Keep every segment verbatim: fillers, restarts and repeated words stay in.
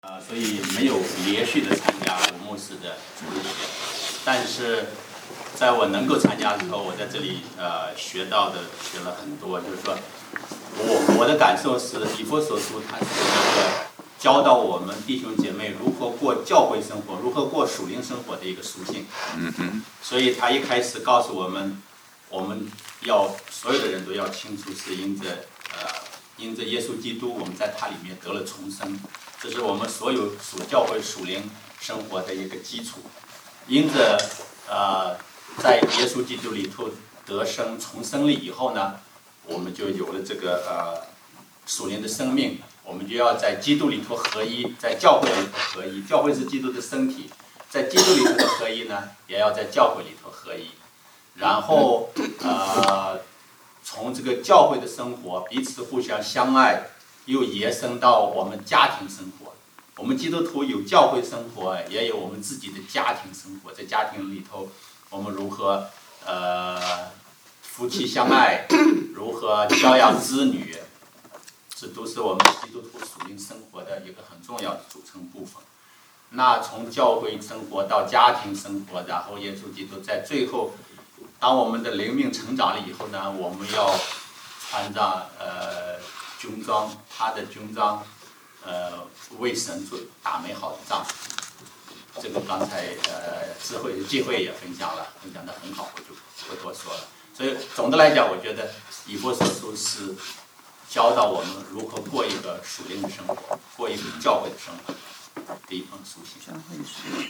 呃，所以没有连续的参加吴牧师的主日学，但是在我能够参加的时候，我在这里呃学到的学了很多，就是说我我的感受是以弗所书它是一个教导我们弟兄姐妹如何过教会生活，如何过属灵生活的一个书信。 嗯哼。 所以他一开始告诉我们，我们要所有的人都要清楚是因着呃因着耶稣基督，我们在他里面得了重生。这是我们所有属教会属灵生活的一个基础。因着呃，在耶稣基督里头得生重生了以后呢，我们就有了这个呃属灵的生命。我们就要在基督里头合一，在教会里头合一。教会是基督的身体，在基督里头的合一呢，也要在教会里头合一。然后呃，从这个教会的生活，彼此互相相爱。又延伸到我们家庭生活，我们基督徒有教会生活，也有我们自己的家庭生活。在家庭里头，我们如何呃夫妻相爱，如何教养子女，这都是我们基督徒属灵生活的一个很重要的组成部分。那从教会生活到家庭生活，然后耶稣基督在最后，当我们的灵命成长了以后呢，我们要穿上呃。军装，他的军装，呃，为神做打美好的仗。这个刚才呃智慧聚会也分享了，分享得很好，我就不多说了。所以总的来讲，我觉得以弗所书是教导我们如何过一个属灵的生活，过一个教会的生活的一封书信。 教会书。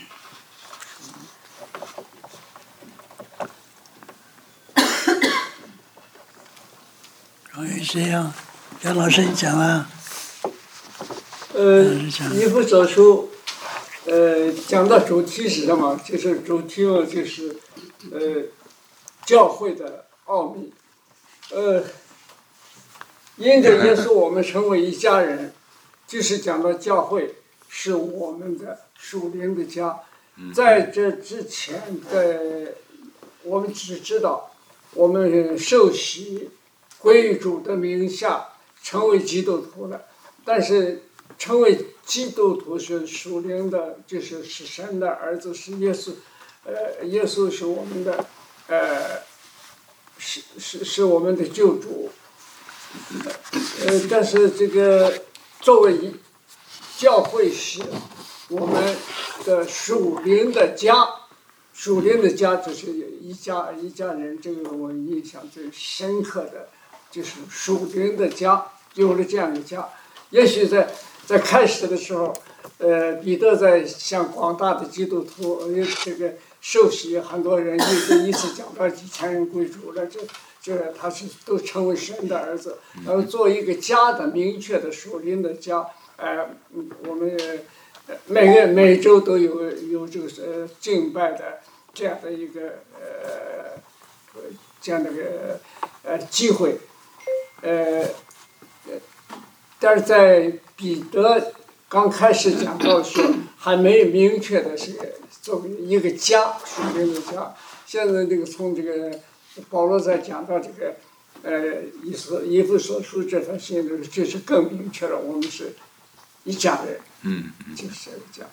关于这样。杨老师，你讲啊。 呃，以弗所书，呃，讲的主题是什么？就是主题嘛，就是呃，教会的奥秘。呃，因着耶稣，我们成为一家人，就是讲到教会是我们的属灵的家。在这之前的，我们只知道我们受洗归主的名下。成为基督徒了，但是成为基督徒是属灵的，就是是神的儿子，是耶稣，呃，耶稣是我们的，呃，是是是我们的救主，呃，但是这个作为一教会是我们的属灵的家，属灵的家就是一家一家人，这个我印象最深刻的。就是属灵的家，有了这样的家，也许在在开始的时候，呃，彼得在向广大的基督徒，呃，这个受洗，很多人一一次讲到几千人归主了，这这他是都成为神的儿子，然后做一个家的明确的属灵的家，呃，我们每个每周都有有这个呃敬拜的这样的一个呃这样的一个呃机会。呃，但是在彼得刚开始讲到的时候，还没有明确的是作为一个家，属灵的家。现在这个从这个保罗在讲到这个呃以所以弗所书这条信的，就是更明确了，我们是一家人， 嗯， 就是这样。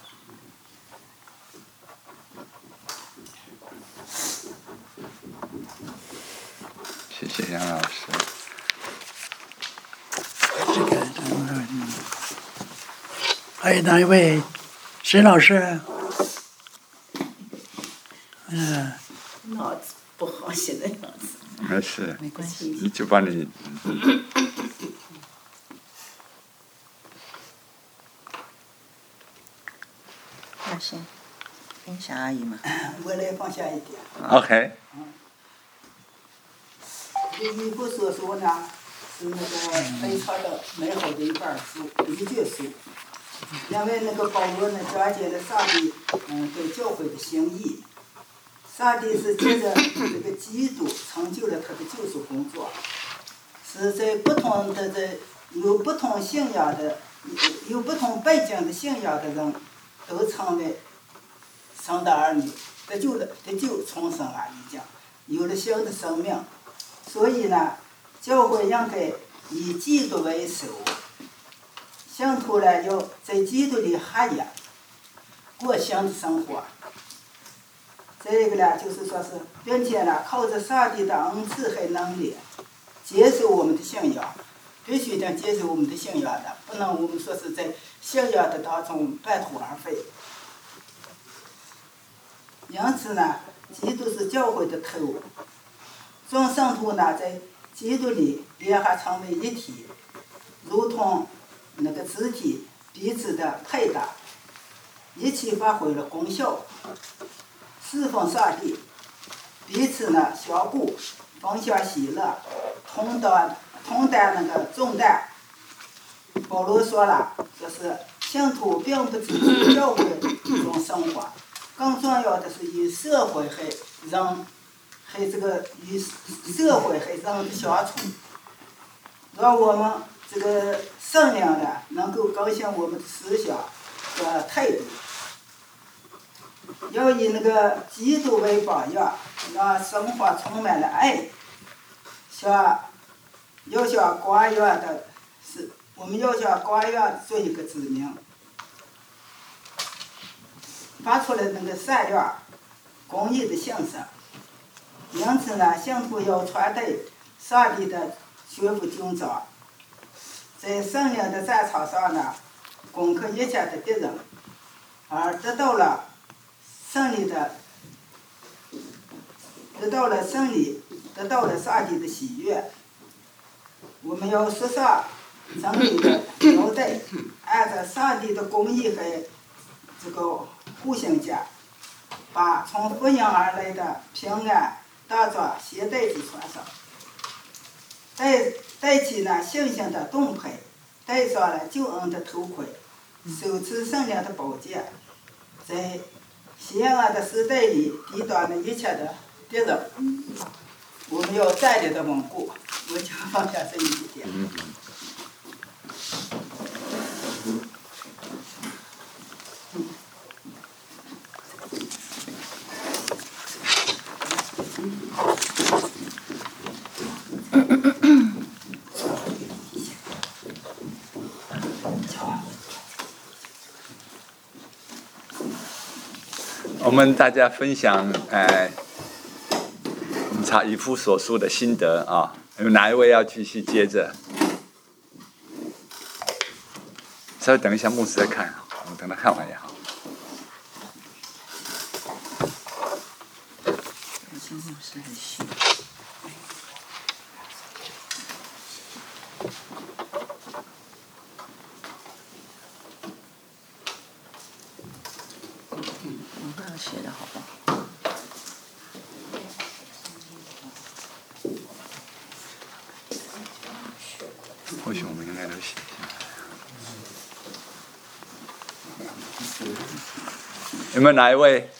谢谢杨老师。 这个，嗯，还有哪一位？沈老师。嗯。 脑子不好，现在脑子。 没事。 没关系。 你就把你。 那行，分享而已嘛。 我来放下一点。 OK。 以弗所书呢？是那个非常的美好的一本书，一卷书。因为那个保罗呢，讲解了上帝嗯对教会的心意。上帝是借着这个基督成就了他的救赎工作，是在不同的这有不同信仰的、有不同背景的信仰的人，都成为神的儿女，得救了，得救重生啊！已经有了新的生命，所以呢。教会应该以基督为首， 信徒呢要在基督里合一，过新的生活。这个呢，就是说是，并且呢，靠着上帝的恩赐和能力，接受我们的信仰，必须得接受我们的信仰的，不能我们说是在信仰的当中半途而废。因此呢，基督是教会的头，众圣徒呢在基督里联合成为一体，如同那个肢体彼此的配搭，一起发挥了功效。侍奉上帝，彼此呢相顾，分享喜乐，同担同担那个重担。保罗说了，说是信徒并不只是教会中生活，更重要的是与社会和人和这个与社会和人的相处，让我们这个圣灵呢能够更新我们的思想和态度。要以那个基督为榜样，让生活充满了爱，像要像光一样的是，我们要像光一样做一个子民，发出了那个善良、公义的信息。因此呢，信徒要传达上帝的全部军章，在圣灵的战场上呢，攻克一切的敌人，而得到了胜利的，得到了胜利，得到了上帝的喜悦。我们要实上真理的交代，按照上帝的公义和这个互信家，把从福音而来的平安当作携带之穿上，戴戴起了信心的盾牌，戴上了救恩的头盔，手持圣灵的宝剑，在邪恶的时代里抵挡了一切的敌人。我们要站立的稳固，我就放下这一点。 我们大家分享，呃，查以弗所书的心得啊，有哪一位要继续接着？稍微等一下，牧师再看，我们等他看完也好。 牧师很细。写的好不好？ 或许我们应该都写下来。有没有哪一位？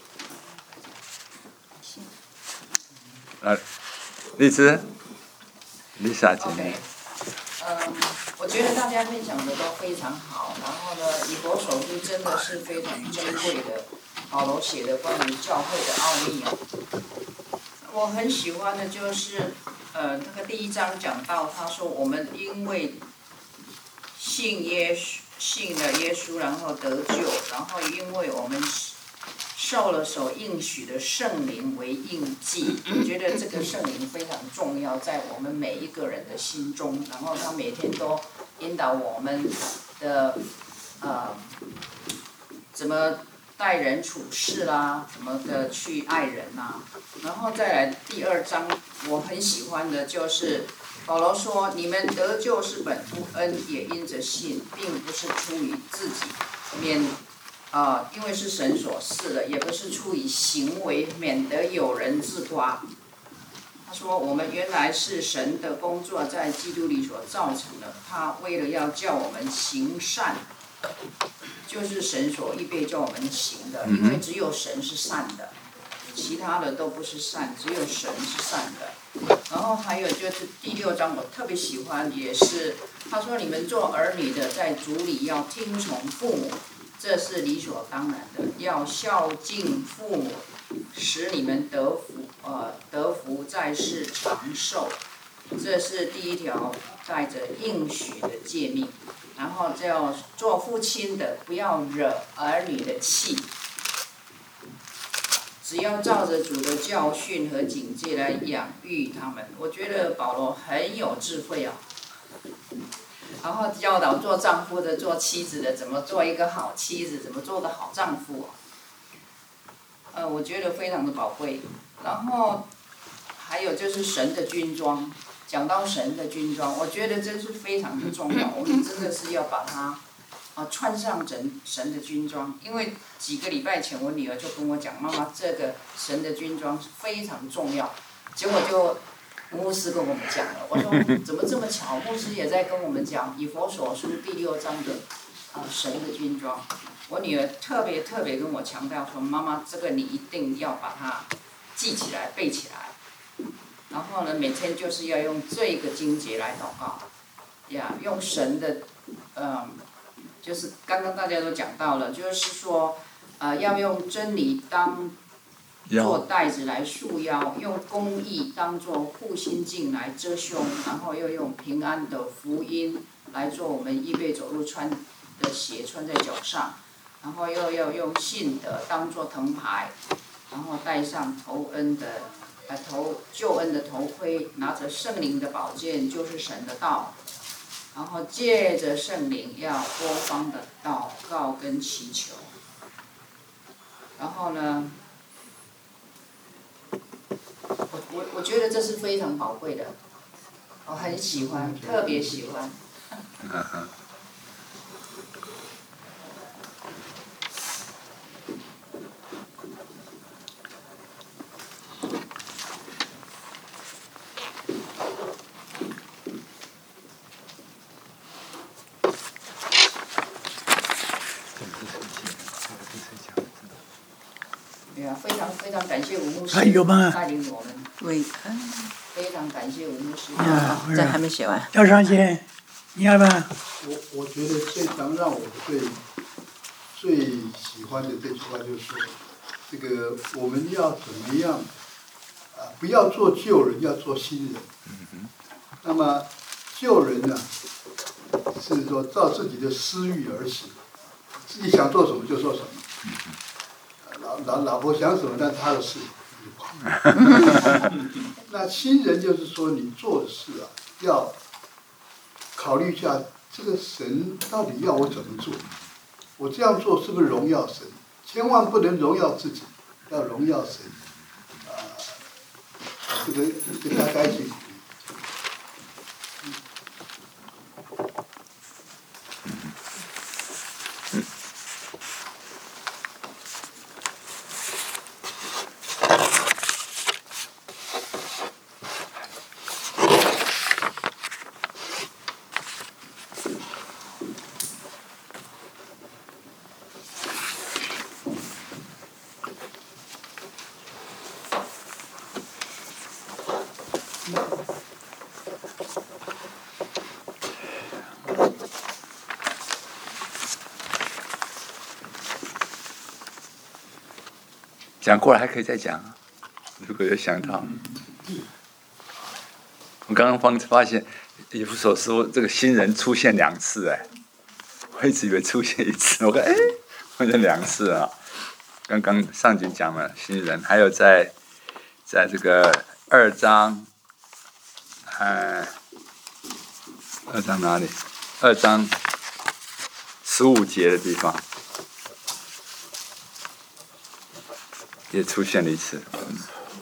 呃，荔枝，丽莎姐妹。 嗯，我觉得大家分享的都非常好，然后呢，以弗所书真的是非常珍贵的。保罗写的关于教会的奥秘啊，我很喜欢的就是，呃，那个第一章讲到，他说我们因为信耶稣，信了耶稣，然后得救，然后因为我们受了所应许的圣灵为印记，我觉得这个圣灵非常重要，在我们每一个人的心中，然后他每天都引导我们的，呃，怎么待人处事啦，怎么的去爱人呐、啊，然后再来第二章，我很喜欢的就是保罗说：“你们得救是本乎恩，也因着信，并不是出于自己，免啊、呃，因为是神所赐的，也不是出于行为，免得有人自夸。”他说：“我们原来是神的工作，在基督里所造成的。他为了要叫我们行善。”就是神所预备叫我们行的，因为只有神是善的，其他的都不是善，只有神是善的。然后还有就是第六章我特别喜欢，也是他说你们做儿女的在主里要听从父母，这是理所当然的，要孝敬父母，使你们得福，呃，得福在世长寿。这是第一条带着应许的诫命。 然后就要做父亲的不要惹儿女的气，只要照着主的教训和警戒来养育他们。我觉得保罗很有智慧啊。然后教导做丈夫的、做妻子的怎么做一个好妻子，怎么做个好丈夫、啊。呃，我觉得非常的宝贵。然后还有就是神的军装，讲到神的军装，我觉得这是非常的重要。我们真的是要把它啊穿上神神的军装，因为几个礼拜前我女儿就跟我讲，妈妈这个神的军装非常重要。结果就牧师跟我们讲了，我说怎么这么巧？牧师也在跟我们讲以弗所书第六章的啊神的军装。我女儿特别特别跟我强调说，妈妈这个你一定要把它记起来背起来。然后呢，每天就是要用这个经节来祷告，呀，用神的，嗯，就是刚刚大家都讲到了，就是说，呃，要用真理当做带子来束腰，用公义当做护心镜来遮胸，然后又用平安的福音来做我们预备走路穿的鞋穿在脚上，然后又要用信德当做藤牌，然后戴上头恩的。呃，头救恩的头盔，拿着圣灵的宝剑，就是神的道，然后借着圣灵要多方的祷告跟祈求，然后呢，我我我觉得这是非常宝贵的，我很喜欢，特别喜欢。对啊，非常非常感谢吴牧师还有吗带领我们， 喂， 非常感谢吴牧师。 啊，这还没写完。 廖长贤，你要不要？ 我我觉得这张让我最最喜欢的这句话就是说，这个我们要怎么样啊？不要做旧人，要做新人。那么旧人呢，是说照自己的私欲而行，自己想做什么就做什么。老老老婆想什么，那是他的事。那新人就是说，你做的事啊，要考虑一下，这个神到底要我怎么做？我这样做是不是荣耀神？千万不能荣耀自己，要荣耀神。啊、呃，这个跟他在一起。 讲过了还可以再讲，如果有想到。我刚刚发发现，以弗所书这个新人出现两次，哎，我一直以为出现一次，我看哎，出现两次啊。刚刚上集讲了新人，还有在在这个二章，呃，二章哪里？二章十五节的地方。也出现了一次，嗯、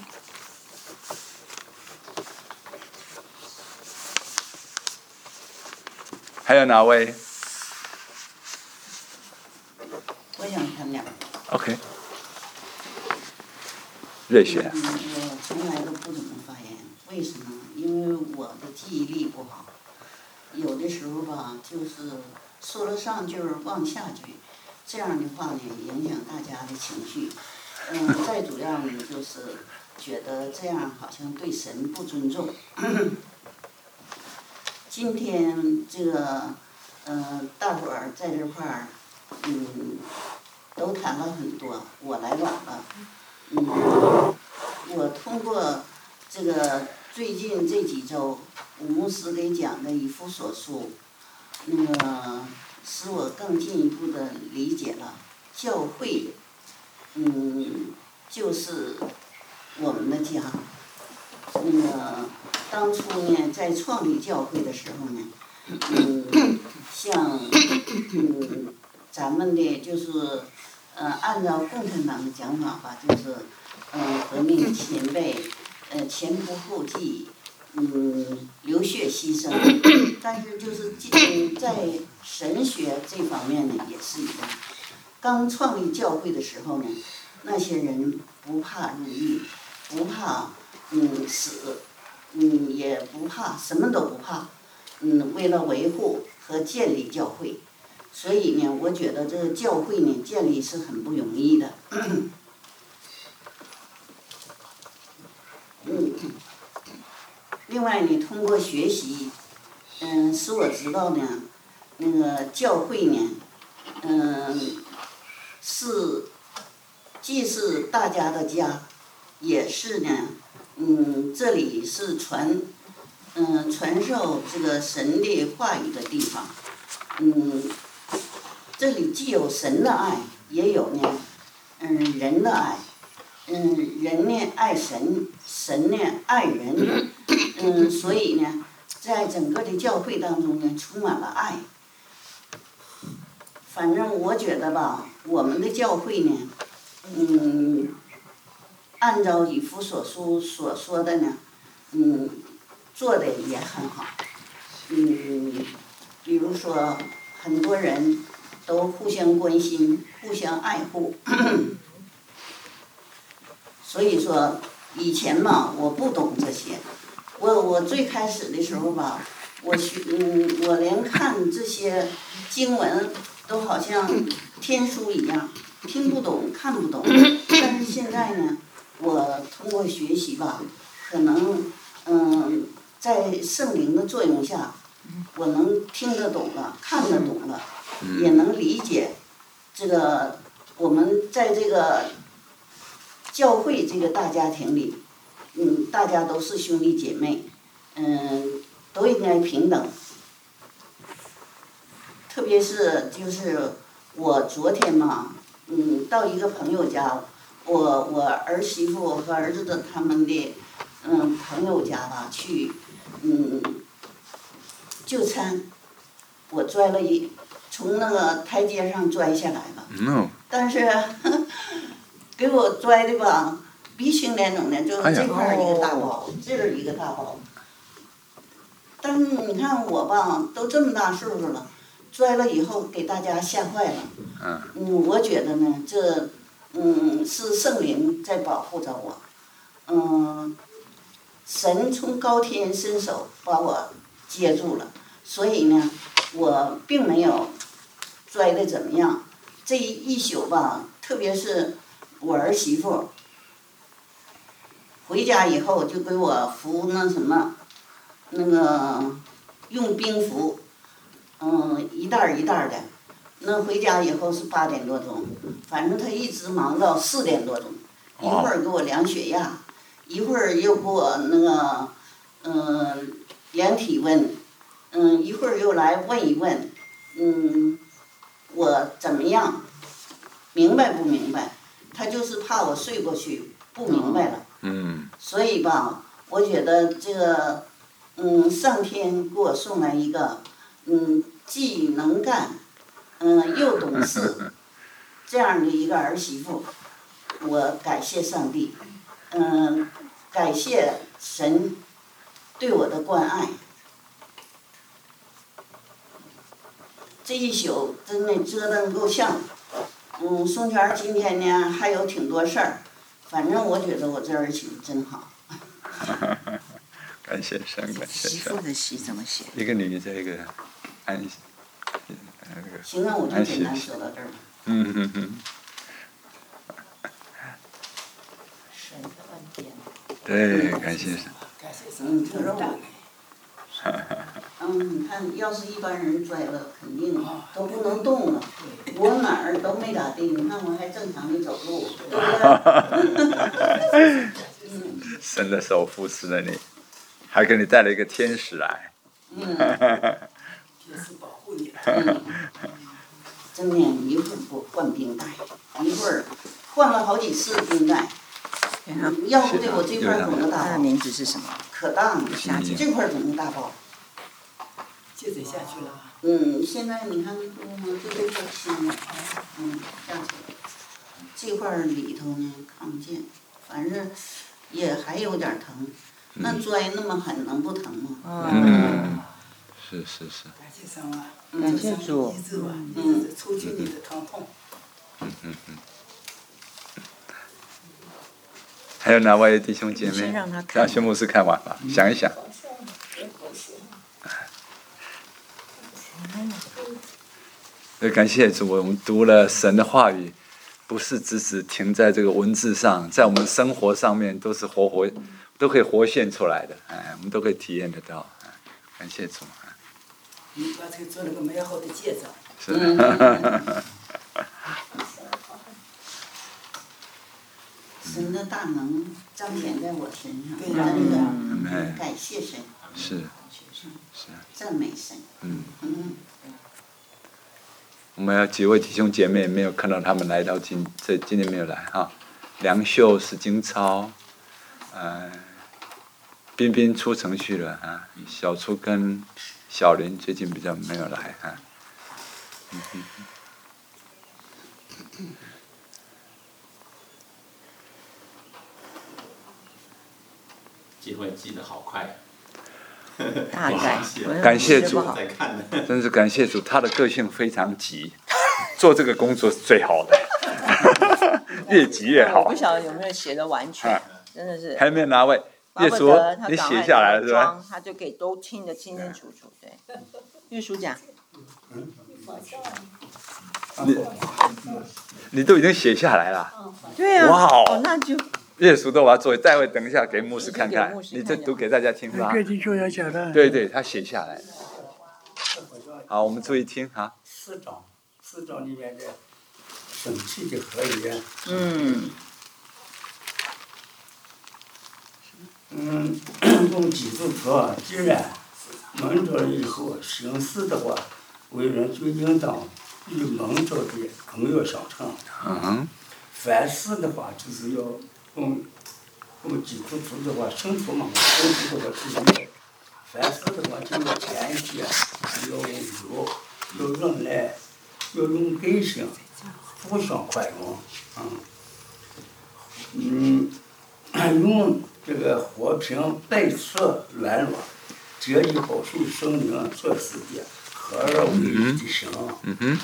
还有哪位？ 我想谈两个。 OK。瑞雪。 嗯，我从来都不怎么发言，为什么？因为我的记忆力不好，有的时候吧，就是说了上句儿忘下句，这样的话呢，影响大家的情绪。嗯，再主要呢，就是觉得这样好像对神不尊重。今天这个，呃，大伙儿在这块儿，嗯，都谈了很多，我来晚了。嗯，我通过这个最近这几周，吴牧师给讲的以弗所书， 那个使我更进一步的理解了教会，嗯，就是我们的家。那个当初呢，在创立教会的时候呢，嗯，像嗯咱们的就是呃按照共产党的讲法吧，就是呃革命前辈呃前仆后继，嗯流血牺牲，但是就是嗯在神学这方面呢也是一样。刚创立教会的时候呢，那些人不怕入狱，不怕嗯死，嗯也不怕，什么都不怕，嗯为了维护和建立教会，所以呢，我觉得这个教会呢建立是很不容易的。嗯，另外呢，通过学习，嗯，使我知道呢，那个教会呢，嗯，是既是大家的家，也是呢，嗯，这里是传，嗯，传授这个神的话语的地方，嗯，这里既有神的爱，也有呢，嗯，人的爱。嗯，人呢爱神，神呢爱人，嗯，所以呢，在整个的教会当中呢，充满了爱。反正我觉得吧，我们的教会呢，嗯，按照以弗所书所说的呢，嗯，做的也很好。嗯，比如说，很多人都互相关心，互相爱护。所以说，以前嘛，我不懂这些。我我最开始的时候吧，我学嗯，我连看这些经文都好像天书一样，听不懂，看不懂。但是现在呢，我通过学习吧，可能嗯，在圣灵的作用下，我能听得懂了，看得懂了，也能理解这个我们在这个教会这个大家庭里，嗯，大家都是兄弟姐妹，嗯，都应该平等。特别是就是我昨天嘛，嗯，到一个朋友家，我我儿媳妇和儿子的他们的嗯朋友家吧去，嗯，就餐，我拽了一从那个台阶上拽下来了， 嗯， 但是。给我拽的吧，鼻青脸肿的，就是这块儿一个大包，这儿一个大包。但是你看我吧，都这么大岁数了，拽了以后给大家吓坏了。 嗯。 嗯，我觉得呢，这嗯是圣灵在保护着我。嗯，神从高天伸手把我接住了，所以呢，我并没有拽的怎么样。这一宿吧，特别是。我儿媳妇回家以后就给我服那什么，那个用冰服，嗯，一袋儿一袋儿的。那回家以后是八点多钟，反正她一直忙到四点多钟，一会儿给我量血压，一会儿又给我那个，嗯，量体温，嗯，一会儿又来问一问，嗯，我怎么样，明白不明白？他就是怕我睡过去，不明白了。 嗯。 所以吧，我觉得这个，嗯，上天给我送来一个，嗯，既能干，嗯，又懂事，这样的一个儿媳妇，我感谢上帝，嗯，感谢神对我的关爱。这一宿真的折腾够呛。嗯，宋泉今天呢还有挺多事儿，反正我觉得我这儿媳妇真好。 感谢神，感谢神。 媳妇的媳怎么写？ 一个女的，一个安，那个。 行啊，我就简单说到这儿了。 嗯嗯嗯。 神的恩典。 对，感谢神。 嗯，挺肉的。嗯，你看，要是一般人拽了，肯定都不能动了。我哪儿都没咋地，你看我还正常的走路，对不对？ 神的手扶持了你，还给你带了一个天使来。 嗯。 天使保护你。 嗯，真的，一会儿不换冰袋，一会儿换了好几次冰袋。嗯、要不对我这块总个大包。 他的名字是什么？ 可当，这块总个大包。 就得下去了。 嗯，现在你看，嗯，就这块新了，嗯，下去了。这块里头呢看不见，反正也还有点疼。那拽那么狠，能不疼吗？ 嗯，是是是。 感谢神啊！ 感谢主。 医治吧，嗯，除去你的疼痛。 嗯嗯嗯。还有哪位弟兄姐妹？ 先让他看。 让薛牧师看完吧，想一想。对，感谢主，我们读了神的话语，不是只只停在这个文字上，在我们生活上面都是活活，都可以活现出来的，哎，我们都可以体验得到，哎，感谢主。 你把这做了个美好的见证。 是的。 神的大能彰显在我身上， 对真的， 嗯、 感谢神， 是是， 赞美神。 嗯嗯。 我们有几位弟兄姐妹没有看到他们来到今这今天没有来哈，梁秀、史金超，呃，彬彬出城去了啊，小初跟小林最近比较没有来啊。嗯嗯嗯机会记得好快。 大概。 感谢主，真是感谢主，他的个性非常急，做这个工作是最好的，越急越好。 我不晓得有没有写的完全，真的是。 还有没有哪位？月叔，你写下来了是吧？ 他就给都听得清清楚楚，对。月叔讲。 你你都已经写下来了。 对啊。 哇哦，那就。 月叔都我要做，待会等一下给牧师看看，你这读给大家听吧。对对，他写下来。好，我们注意听哈。 四章，四章里面的生气的合言。 嗯。 嗯，我们记住说，既然蒙着以后行事的话，为人就应当与蒙着的更要相称。 嗯。 凡事的话，就是要。我们我们基督徒的话，生活嘛，生活的话是要，凡事的话就要谦虚，要温柔，要忍耐，要用耐心，互相宽容，嗯，嗯，用这个和平百次软弱，这一保守圣灵所赐的合而为一的心。 嗯哼。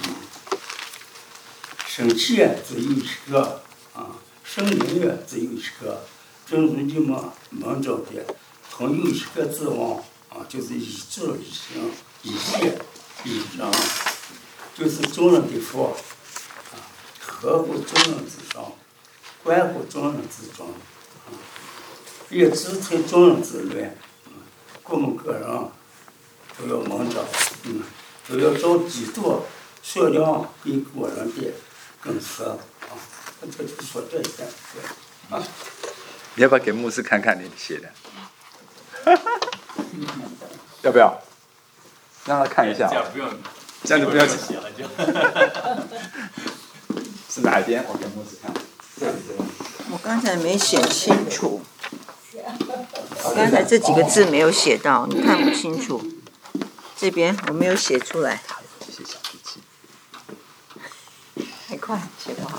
生气只有一个啊。圣灵也只有一个，正如你们蒙着的，同有一个指望啊，就是一致一行一血一人，就是众人的福啊，合乎众人之上，关乎众人之中，啊，也支持众人之内，嗯，我们个人都要蒙着，嗯，都要照基督所量给个人的更深啊。这就说这一点，对啊。 你要不要给牧师看看你写的？要不要？让他看一下。 这样不用， 这样就不用写了就。 是哪一边？我给牧师看。这里这里。 我刚才没写清楚，刚才这几个字没有写到，你看不清楚。这边我没有写出来。 写小笔记。 太快，写不好。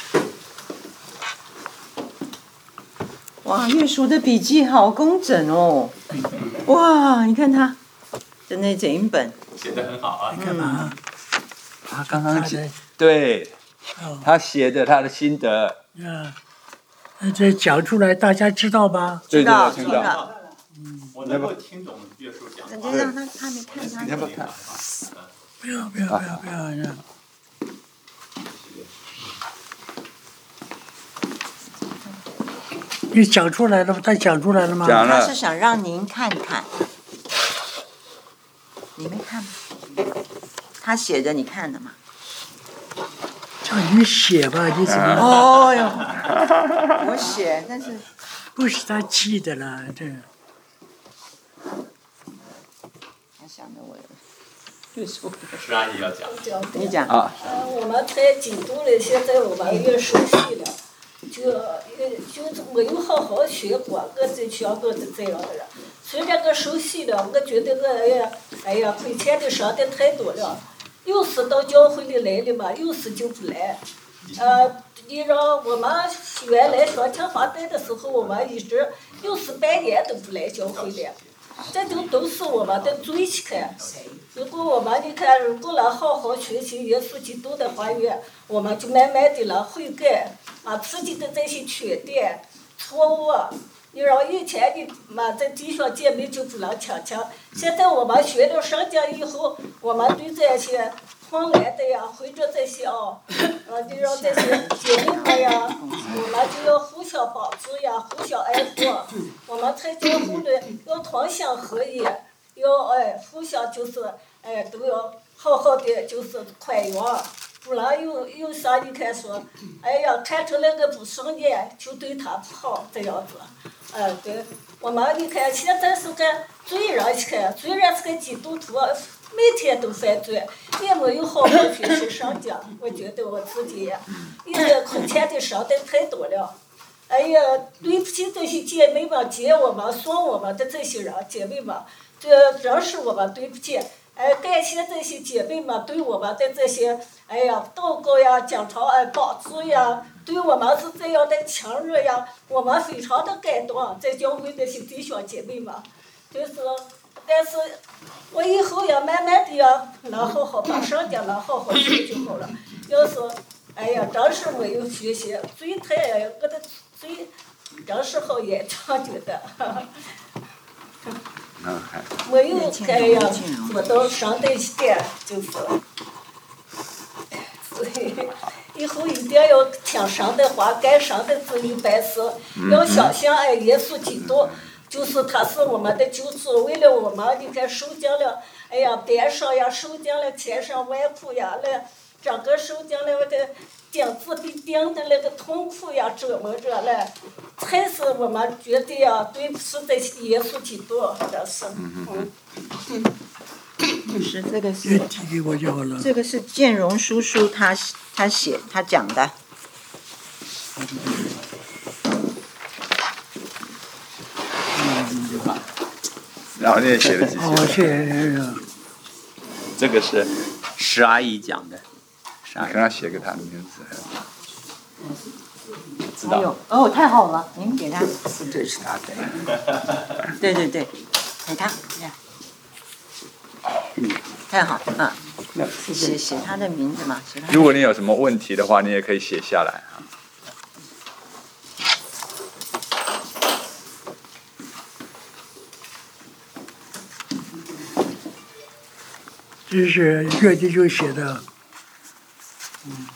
哇，月叔的笔记好工整哦！哇，你看他，真的整一本。 写得很好啊。 你干嘛？ 他刚刚写，对，他写的他的心得。 啊，那这讲出来大家知道吧？ 知道， 听到。 嗯，我能够听懂月叔讲。 人家让他他没看他。 你要不要看？ 不要不要不要不要让。你讲出来了吗？他讲出来了吗？ 讲了。 他是想让您看看。你没看吗？他写的你看了吗？ 叫你写吧，你怎么？ 哦哟，我写，但是。 不是他记的了，这。 他想着我。 石阿姨要讲。 你讲。 啊。 呃，我们太基督了，现在我们也熟悉了，就也就没有好好学过，我在全国的这样的人。虽然我熟悉了，我觉得我哎呀，哎呀，亏欠的伤的太多了。有时到教会里来了嘛，有时就不来。呃，你让我们原来上清华带的时候，我们一直有时半年都不来教会了。这就都是我们的罪去看。如果我们你看，如果能好好学习耶稣基督的话语，我们就慢慢的能悔改，把自己的这些缺点、错误，你让以前的嘛这弟兄姐妹就不能强强。现在我们学了圣经以后，我们对这些碰来的呀，或者这些啊，呃，你让这些姐妹们呀，我们就要互相帮助呀，互相爱护。我们才教会的要同心合一，要哎互相就是哎都要好好的就是宽容，不然有有啥你看说，哎呀看出来个不顺眼就对他不好这样子，哎对，我们你看现在是个罪人去看，虽然是个基督徒。每天都犯罪，也没有好好学习圣经。我觉得我自己一个亏欠的伤的太多了。哎呀，对不起这些姐妹们、接我们、送我们的这些人，姐妹们，这真是我们对不起。哎，感谢这些姐妹们对我们的这些，哎呀，祷告呀，经常哎帮助呀，对我们是这样的亲热呀，我们非常的感动。在教会那些弟兄姐妹们，就是。但是，我以后要慢慢的要能好好把圣经能好好学就好了。要是，哎呀，真是没有学习，最太我的最，真是好严重觉得。没有哎呀，做到上的一点就是，所以以后一定要听神的话，干神的旨意办事，要相信哎耶稣基督。就是他是我们的救主，为了我们，你看受尽了，哎呀，鞭伤呀，受尽了千辛万苦呀，那整个受尽了那个钉子被钉的那个痛苦呀，折磨着了，才是我们觉得呀，对不起这些耶稣基督，这是。嗯。 不是这个是，这个是建荣叔叔他他写他讲的。 然后你也写了几句。 哦，谢谢。 这个是石阿姨讲的。 你跟他写给他的名字。 知道。 哦，太好了，您给他。 这是他的。 对对对，给他，嗯，太好啊！写写他的名字嘛，写他。 如果你有什么问题的话，你也可以写下来啊。 这是岳弟兄写的，嗯。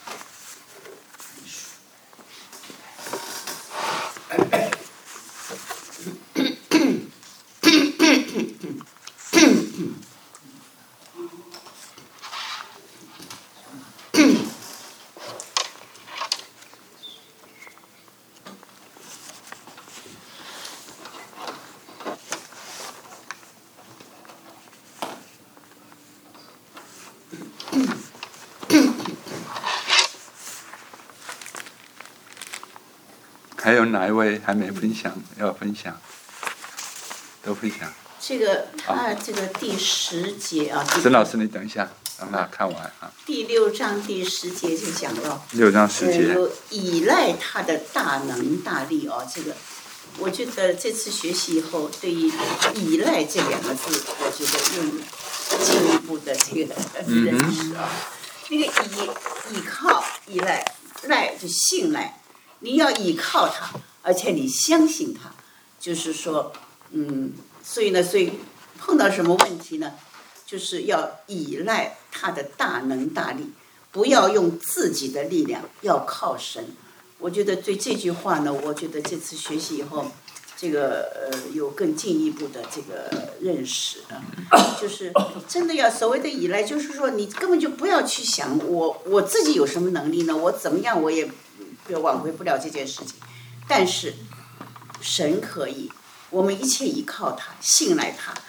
还有哪一位还没分享？要分享，都分享。 这个他这个第十节啊。 沈老师，你等一下，让他看完啊。 第六章第十节就讲到。 六章十节。 有依赖他的大能大力啊，这个，我觉得这次学习以后，对于依赖这两个字，我觉得用进一步的这个认识啊。那个依依靠依赖赖就信赖。你要依靠他，而且你相信他，就是说，嗯，所以呢，所以碰到什么问题呢，就是要依赖他的大能大力，不要用自己的力量，要靠神。我觉得对这句话呢，我觉得这次学习以后，这个呃有更进一步的这个认识啊，就是真的要所谓的依赖，就是说你根本就不要去想我我自己有什么能力呢，我怎么样我也。挽回不了这件事情，但是神可以，我们一切依靠他，信赖他，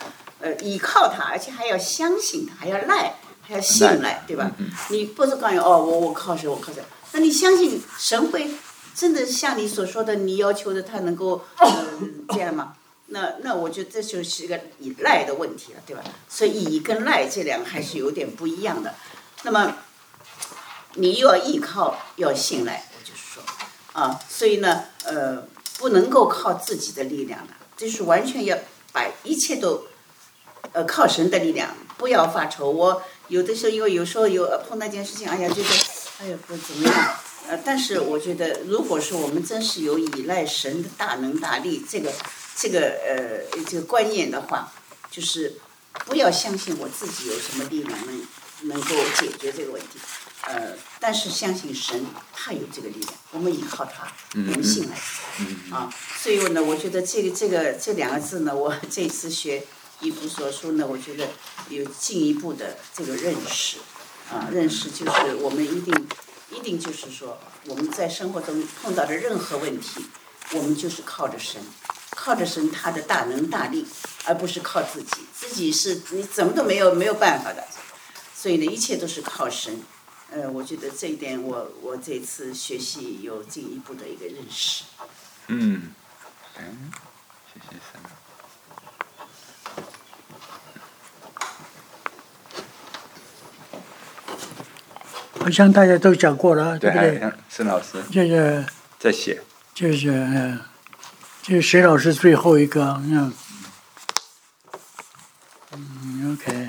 呃依靠他，而且还要相信他，还要赖，还要信赖，对吧？你不是光有哦，我我靠谁，我靠谁，那你相信神会真的像你所说的，你要求的他能够呃这样吗？那那我觉得这就是一个依赖的问题了，对吧？所以依跟赖这两个还是有点不一样的。那么你又要依靠，要信赖，我就是说啊，所以呢，呃，不能够靠自己的力量了，就是完全要把一切都呃靠神的力量，不要发愁。我有的时候因为有时候有碰到一件事情，哎呀，觉得哎呀不怎么样。呃，但是我觉得，如果说我们真是有依赖神的大能大力这个这个呃这个观念的话，就是不要相信我自己有什么力量能能够解决这个问题，呃，但是相信神他有这个力量，我们依靠他，我们信赖他啊。所以呢，我觉得这个这个这两个字呢，我这次学以弗所书呢，我觉得有进一步的这个认识啊，认识就是我们一定。一定就是说，我们在生活中碰到的任何问题，我们就是靠着神，靠着神他的大能大力，而不是靠自己。自己是你怎么都没有没有办法的，所以呢，一切都是靠神。呃，我觉得这一点我，我我这次学习有进一步的一个认识。 嗯，嗯，谢谢神。 好像大家都讲过了，对不对？ 沈老师就是在写， 就是呃，就是沈老师最后一个，嗯，嗯 ，OK，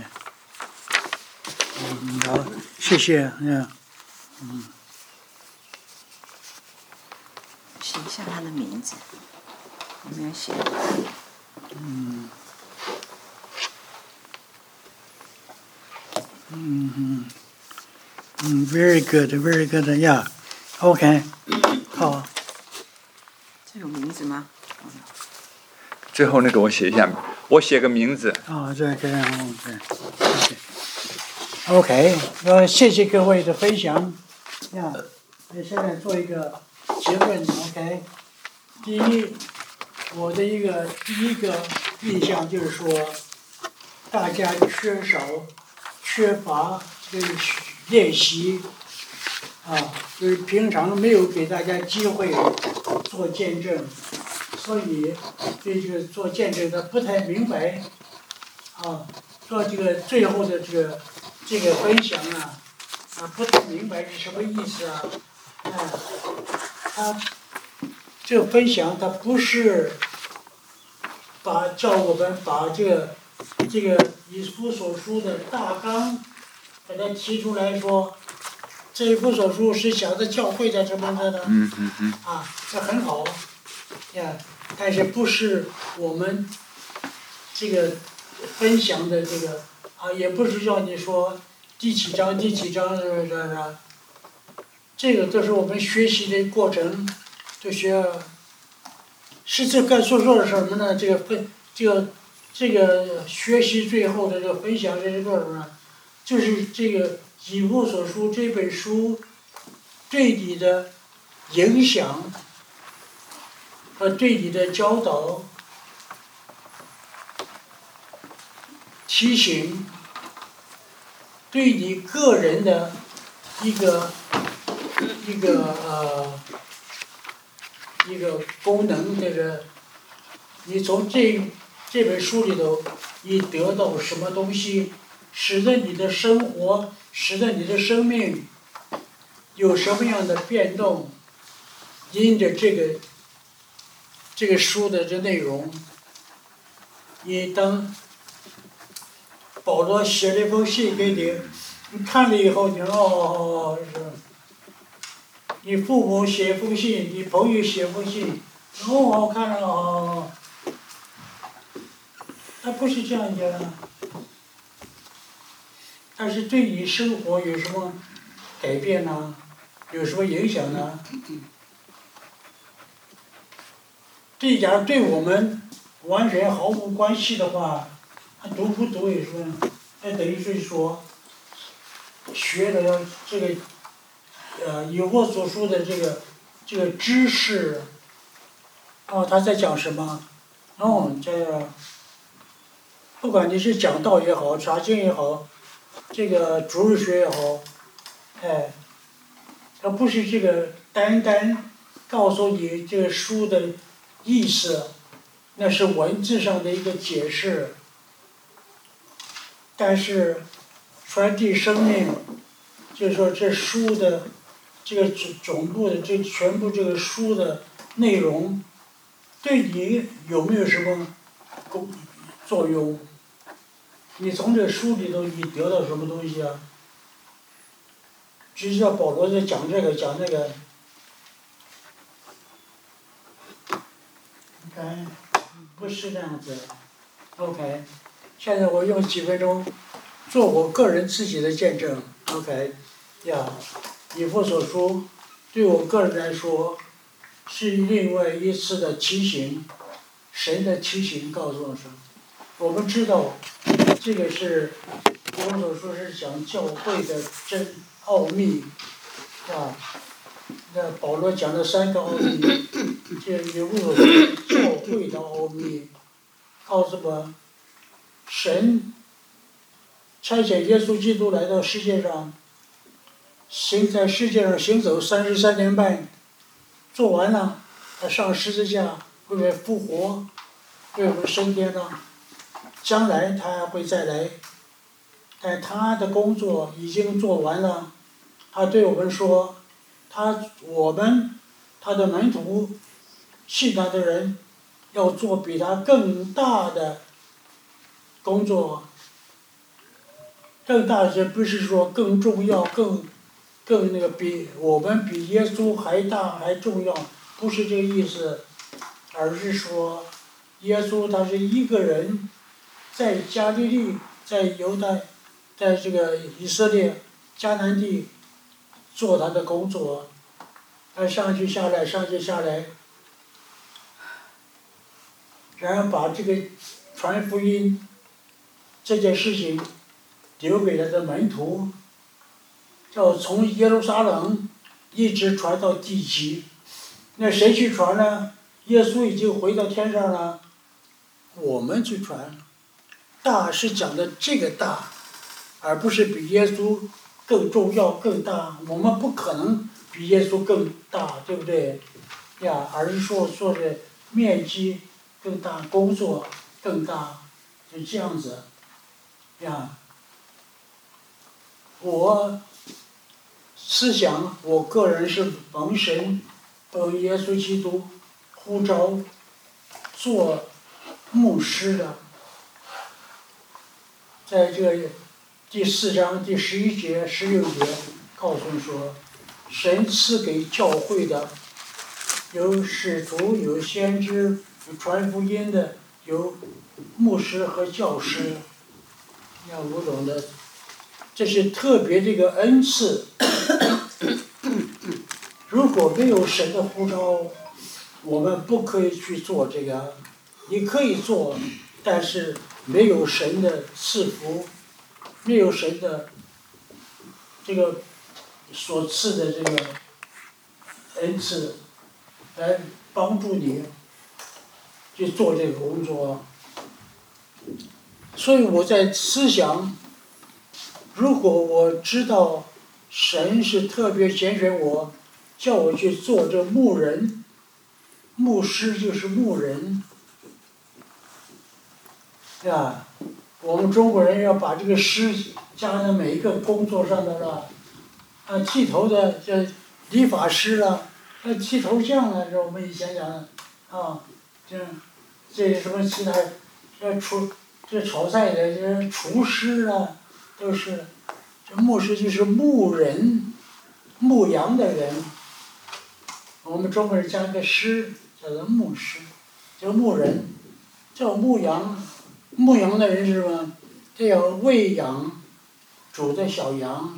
嗯，好，谢谢，嗯，嗯， 写一下他的名字，有没有写？ 嗯，嗯嗯。嗯 ，very good, very good, yeah, OK， 好。 这有名字吗？ 最后那个我写一下，我写个名字。 哦，这个哦，对 ，OK， 呃，谢谢各位的分享，呀，现在做一个结论 ，OK。第一，我的一个第一个印象就是说，大家缺少、缺乏这个练习啊，就是平常没有给大家机会做见证，所以这个做见证的不太明白啊，做这个最后的这个这个分享啊，啊不太明白是什么意思啊，啊，他这个分享他不是把叫我们把这个这个以弗所书的大纲。把它提出来说，这一部所书是想着教会的什么的呢？ 嗯嗯嗯。 啊，这很好，呀，但是不是我们这个分享的这个啊，也不是叫你说第几章第几章是不是？这个都是我们学习的过程，都需要。是这个说说的什么呢？这个分这个这个学习最后的这个分享这是做什么呢？就是这个以弗所书这本书对你的影响和对你的教导、提醒，对你个人的一个一个呃一个功能，这个你从这这本书里头你得到什么东西？使得你的生活，使得你的生命有什么样的变动？因着这个这个书的这内容，你当保罗写了一封信给你，你看了以后，你哦是，你父母写封信，你朋友写封信，哦我看了哦，他不是这样讲的。但是对你生活有什么改变呢？有什么影响呢？这假如对我们完全毫无关系的话，读不读也是，那等于是说，学的这个，呃，以我所说的这个这个知识，哦，他在讲什么？哦，这个。 不管你是讲道也好，查经也好，这个主日学也好，哎，它不是这个单单告诉你这个书的意思，那是文字上的一个解释，但是传递生命，就是说这书的这个总总部的这全部这个书的内容，对你有没有什么功作用？你从这书里头你得到什么东西啊？只知道保罗在讲这个讲那个，你看，不是这样子。OK， 现在我用几分钟做我个人自己的见证。OK， 呀，以弗所书对我个人来说是另外一次的提醒，神的提醒告诉我说，我们知道这个是以弗所书是讲教会的真奥秘，啊，那保罗讲了三个奥秘，这以弗所书教会的奥秘，告诉我们神差遣耶稣基督来到世界上，行在世界上行走三十三年半，做完了，他上十字架，为我们复活，为我们升天了。将来他还会再来，但他的工作已经做完了。他对我们说，他我们他的门徒，信他的人，要做比他更大的工作。更大些不是说更重要、更更那个比我们比耶稣还大还重要，不是这个意思，而是说耶稣他是一个人，在加利利，在犹太，在这个以色列迦南地做他的工作，他上去下来，上去下来，然后把这个传福音这件事情留给他的门徒，要从耶路撒冷一直传到地极。那谁去传呢？耶稣已经回到天上了，我们去传。大是讲的这个大，而不是比耶稣更重要更大。我们不可能比耶稣更大，对不对？呀，而是说说的面积更大，工作更大，就这样子。呀，我思想，我个人是蒙神奉耶稣基督呼召做牧师的。在这个第四章第十一节、十六节告诉我们说，神赐给教会的有使徒、有先知、有传福音的、有牧师和教师，要五种的，这是特别这个恩赐。如果没有神的呼召，我们不可以去做这个。你可以做，但是没有神的赐福，没有神的这个所赐的这个恩赐来帮助你去做这个工作。所以我在思想，如果我知道神是特别拣选我，叫我去做这牧人，牧师就是牧人，对吧？我们中国人要把这个师加在每一个工作上的了，啊，剃头的这理发师啊，那剃头匠啊，这我们以前讲的，啊，这这什么其他，这厨这炒菜的这厨师啊，都是，这牧师就是牧人，牧羊的人。我们中国人加个师，叫做牧师，叫牧人，叫牧羊。牧羊的人是什么？他要喂养主的小羊。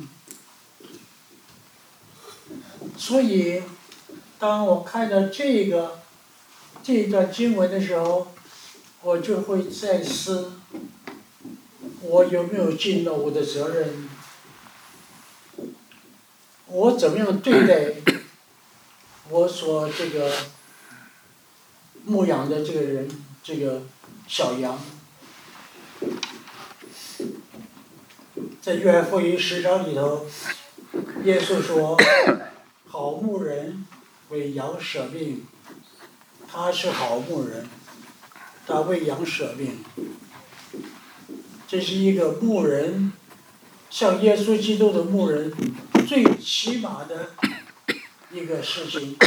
所以，当我看到这个这一段经文的时候，我就会再思，我有没有尽到我的责任？我怎么样对待我所这个牧养的这个人，这个小羊？ 在约翰福音十章里头，耶稣说：“好牧人为羊舍命，他是好牧人，他为羊舍命。”这是一个牧人，像耶稣基督的牧人最起码的一个事情。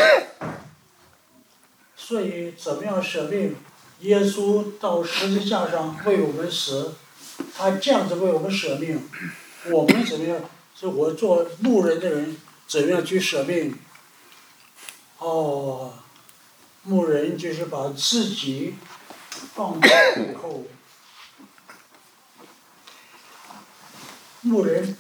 所以，怎么样舍命？耶稣到十字架上为我们死，他这样子为我们舍命，我们怎么样？是我做牧人的人怎么样去舍命？哦，牧人就是把自己放在最后。牧人，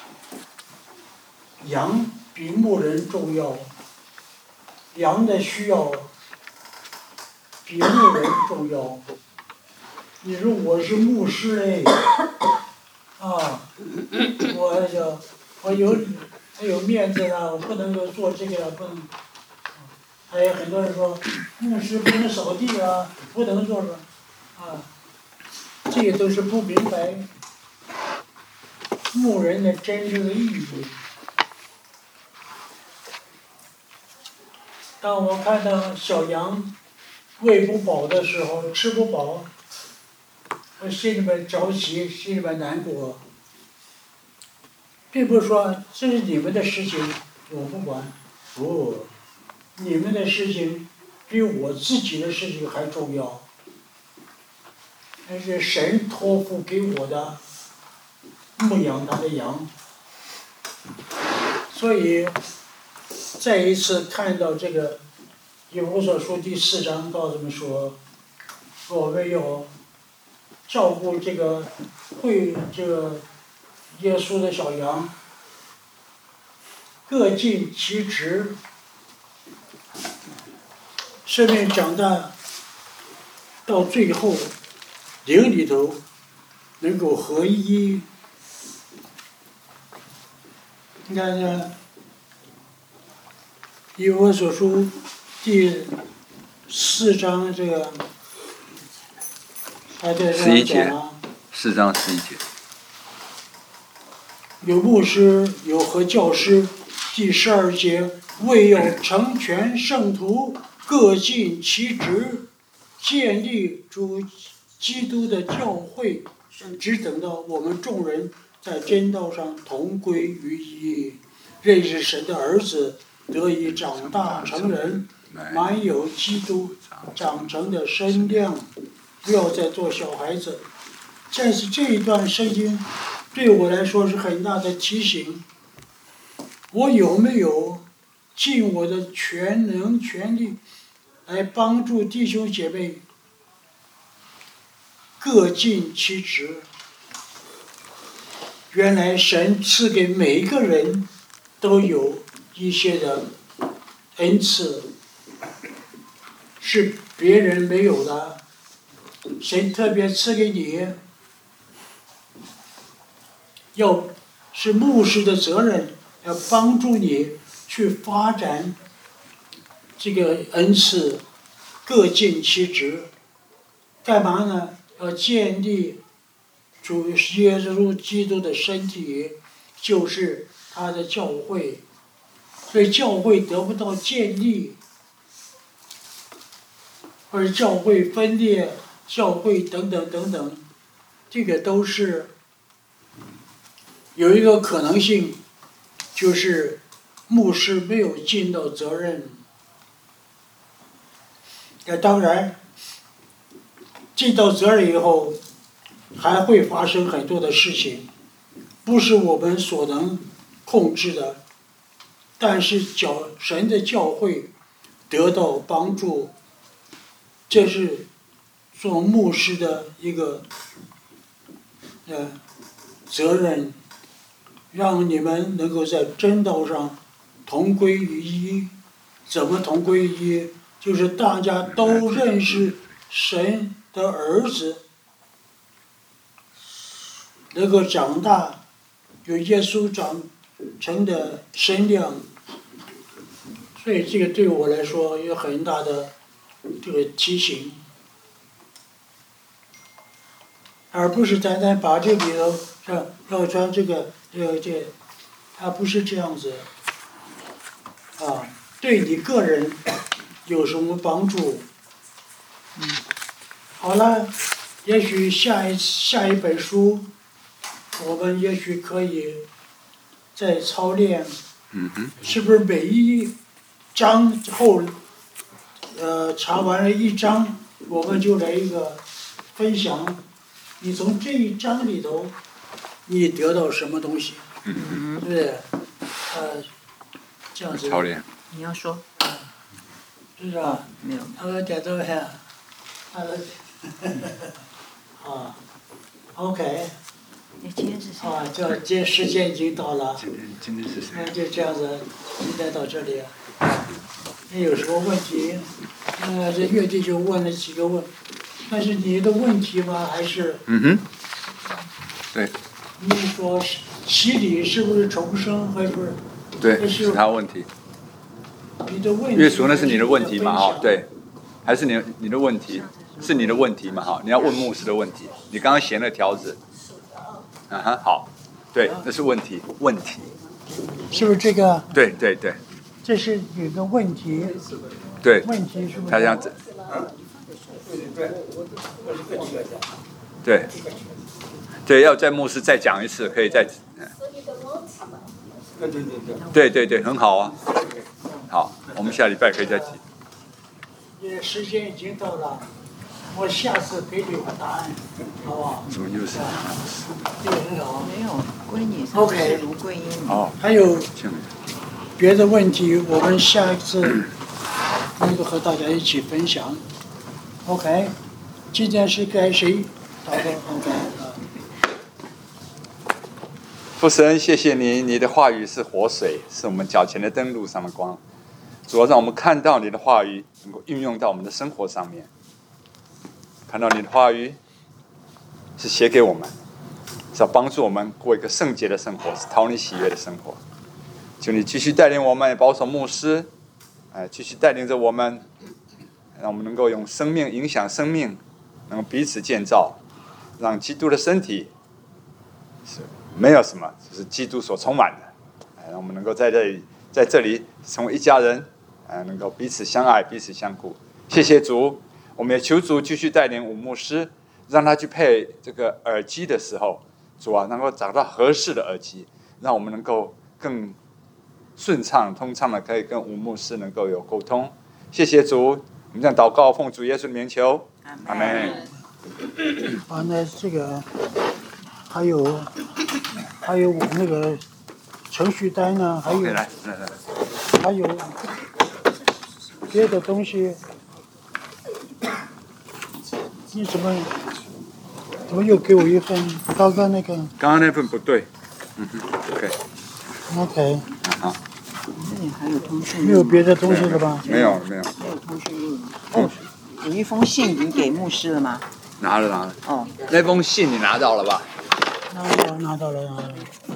羊比牧人重要，羊的需要比牧人重要。你说我是牧师嘞，啊，我有我有我有面子啊，我不能够做这个，不能。还有很多人说，牧师不能扫地啊，不能做什么，啊，这些都是不明白牧人的真正的意义。当我看到小羊喂不饱的时候，吃不饱，我心里面着急，心里面难过。并不是说这是你们的事情，我不管，不，你们的事情比我自己的事情还重要。那是神托付给我的牧养他的羊，所以再一次看到这个以弗所书第四章告诉我们说，我们要照顾这个会这个耶稣的小羊，各尽其职，生命长大到最后灵里头能够合一。你看这以弗所书第四章这个，还在这样讲啊， 四章十一节。 有牧师，有和教师。第十二节，为要成全圣徒，各尽其职，建立主基督的教会，只等到我们众人在真道上同归于一，认识神的儿子，得以长大成人，满有基督长成的身量，不要再做小孩子。但是这一段圣经对我来说是很大的提醒。我有没有尽我的全能全力来帮助弟兄姐妹各尽其职？原来神赐给每一个人都有一些的恩赐，是别人没有的，神特别赐给你，要是牧师的责任，要帮助你去发展这个恩赐，各尽其职。干嘛呢？要建立主耶稣基督的身体，就是他的教会。所以教会得不到建立，或者教会分裂、教会等等等等，这个都是有一个可能性，就是牧师没有尽到责任。那当然，尽到责任以后，还会发生很多的事情，不是我们所能控制的。但是教神的教会得到帮助，这是做牧师的一个呃责任，让你们能够在真道上同归于一。怎么同归于一？就是大家都认识神的儿子，能够长大，有耶稣长成的身量。所以这个对我来说有很大的这个提醒。 而不是单单把这里头让要将这个这个这，它不是这样子。啊，对你个人有什么帮助？嗯，好了，也许下一下一本书，我们也许可以再操练。 嗯哼。 是不是每一章后，呃，查完了一章，我们就来一个分享，你从这一章里头，你得到什么东西？ 嗯嗯，对不对？呃，这样子。 操练。 你要说。 是吧？ 没有。 呃，点头下，呃，啊 ，OK。 你今天是谁？ 啊，这今天时间已经到了。 今天今天是谁？ 那就这样子，今天到这里。你有什么问题？呃，这乐弟就问了几个问，那是你的问题吗？还是？ 嗯哼。对。 你说洗礼是不是重生，还是？ 对，是他问题。 你的问题。 约束那是你的问题嘛？哈，对，还是你你的问题，是你的问题嘛？哈，你要问牧师的问题。你刚刚写那条子。啊哈，好，对，那是问题，问题。 是不是这个？ 对对对。 这是有个问题。 对。 问题是不是？ 他这样子。对。对，要在牧师再讲一次，可以再。对对对，很好啊。好，我们下礼拜可以再提。 也时间已经到了，我下次给你个答案，好不好？ 怎么又是？ 这个很好。 没有，归你。 OK。 卢桂英。 哦。 还有别的问题，我们下一次能够和大家一起分享。OK， 今天是该谁祷告 ？OK 啊。 父神，谢谢你，你的话语是活水，是我们脚前的灯，路上的光。主要让我们看到你的话语能够运用到我们的生活上面，看到你的话语是写给我们，是要帮助我们过一个圣洁的生活，是讨你喜悦的生活。求你继续带领我们，保守牧师，哎，继续带领着我们，让我们能够用生命影响生命，能够彼此建造，让基督的身体是没有什么，就是基督所充满的，哎，让我们能够在这里，在这里成为一家人。呃，能够彼此相爱，彼此相顾。谢谢主，我们也求主继续带领武牧师，让他去配这个耳机的时候，主啊，能够找到合适的耳机，让我们能够更顺畅、通畅的可以跟武牧师能够有沟通。谢谢主，我们这样祷告，奉主耶稣的名求，阿门。 啊，那这个还有还有我那个程序单呢，还有 okay, 来来来还有。别的东西，你怎么怎么又给我一份？刚刚那个， 刚刚那份不对，嗯哼 ，OK，OK，、 okay. 好， 这里还有通讯录， 没有别的东西了吧？ 没有没有， 没有通讯录。哦，有一封信你给牧师了吗？ 拿了拿了。 哦， 那封信你拿到了吧？ 拿到了拿到了拿到了。